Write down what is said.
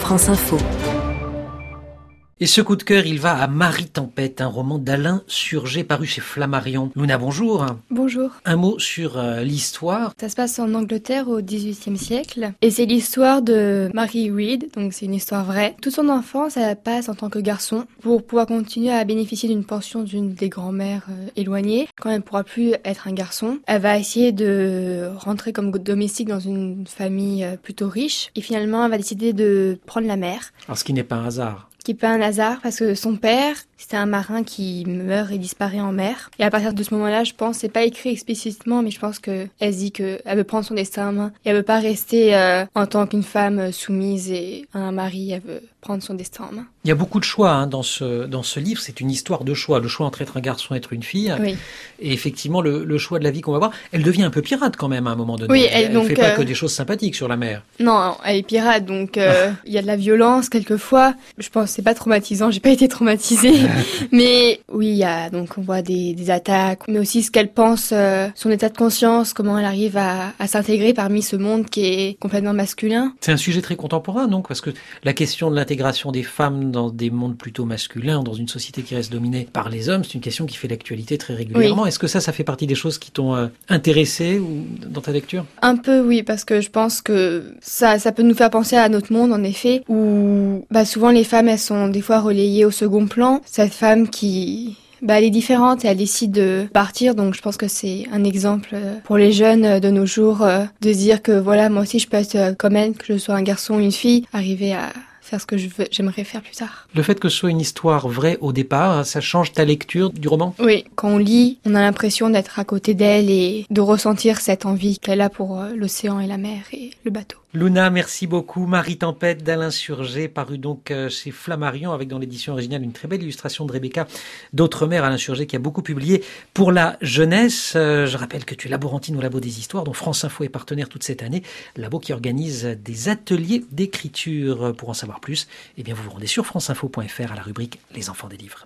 France Info. Et ce coup de cœur, il va à Marie Tempête, un roman d'Alain Surgé paru chez Flammarion. Luna, bonjour. Bonjour. Un mot sur l'histoire. Ça se passe en Angleterre au XVIIIe siècle et c'est l'histoire de Mary Read, donc c'est une histoire vraie. Toute son enfance, elle passe en tant que garçon pour pouvoir continuer à bénéficier d'une pension d'une des grands-mères éloignées. Quand elle ne pourra plus être un garçon, elle va essayer de rentrer comme domestique dans une famille plutôt riche et finalement elle va décider de prendre la mer. Alors ce qui n'est pas un hasard. Qui n'est pas un hasard parce que son père, c'était un marin qui meurt et disparaît en mer. Et à partir de ce moment-là, je pense, c'est pas écrit explicitement, mais je pense qu'elle se dit qu'elle veut prendre son destin en main. Et elle veut pas rester en tant qu'une femme soumise et un mari, elle veut prendre son destin en main. Il y a beaucoup de choix dans ce livre, c'est une histoire de choix. Le choix entre être un garçon et être une fille. Oui. Et effectivement, le choix de la vie qu'on va voir. Elle devient un peu pirate quand même à un moment donné. Oui, elle ne fait pas que des choses sympathiques sur la mer. Non, elle est pirate, donc il y a de la violence quelquefois. Je pense que c'est pas traumatisant, j'ai pas été traumatisée. Mais oui, il y a, donc on voit des attaques, mais aussi ce qu'elle pense, son état de conscience, comment elle arrive à s'intégrer parmi ce monde qui est complètement masculin. C'est un sujet très contemporain, donc, parce que la question de l'intégration des femmes dans des mondes plutôt masculins, dans une société qui reste dominée par les hommes, c'est une question qui fait l'actualité très régulièrement. Oui. Est-ce que ça fait partie des choses qui t'ont intéressé ou dans ta lecture? Un peu, oui, parce que je pense que ça peut nous faire penser à notre monde, en effet, où souvent les femmes, elles sont des fois relayées au second plan. Cette femme qui... elle est différente et elle décide de partir, donc je pense que c'est un exemple pour les jeunes de nos jours de se dire que voilà, moi aussi je peux être comme elle, que je sois un garçon ou une fille, arriver à faire ce que j'aimerais faire plus tard. Le fait que ce soit une histoire vraie au départ, ça change ta lecture du roman? Oui, quand on lit, on a l'impression d'être à côté d'elle et de ressentir cette envie qu'elle a pour l'océan et la mer et le bateau. Luna, merci beaucoup. Marie Tempête d'Alain Surgé, paru donc chez Flammarion, avec dans l'édition originale une très belle illustration de Rebecca d'Outremer. Alain Surgé qui a beaucoup publié pour la jeunesse. Je rappelle que tu es laborantine au Labo des Histoires, dont France Info est partenaire toute cette année. Labo qui organise des ateliers d'écriture. Pour en savoir plus, vous vous rendez sur franceinfo.fr à la rubrique Les enfants des livres.